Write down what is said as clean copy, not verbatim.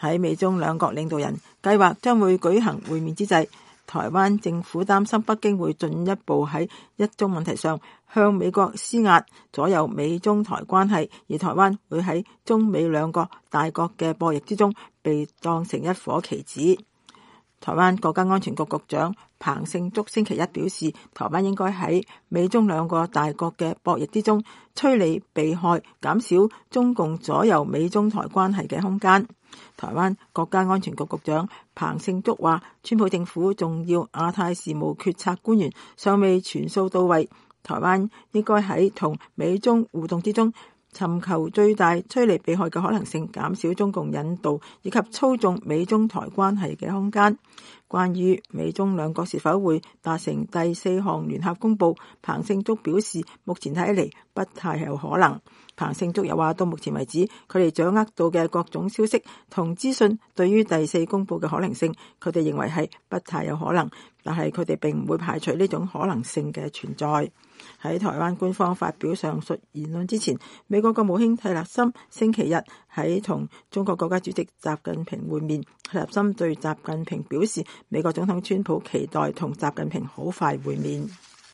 喺美中兩國領導人計劃將會舉行會面之際，台灣政府擔心北京會進一步喺一中問題上向美國施壓，左右美中台關係，而台灣會喺中美兩個大國嘅博弈之中被當成一顆棋子。台灣國家安全局局長彭勝竹星期一表示，台灣應該喺美中兩個大國嘅博弈之中趨利避害，減少中共左右美中台關係嘅空間。台灣國家安全局局長彭勝竹話，川普政府重要亞太事務決策官員尚未全數到位，台灣應該喺同美中互動之中尋求最大趨利避害嘅可能性，減少中共引導以及操縱美中台關係嘅空間。關於美中兩國是否會達成第4項聯合公報，彭勝竹表示，目前睇嚟不太有可能。彭勝竹又話，到目前為止，佢哋掌握到嘅各種消息同資訊對於第4公報嘅可能性，佢哋認為係不太有可能，但係佢哋並唔會排除呢種可能性嘅存在。喺台灣官方發表上述言論之前，美國國務卿蒂勒森星期日喺同中國國家主席習近平會面。蒂勒森對習近平表示，美國總統川普期待同習近平好快會面。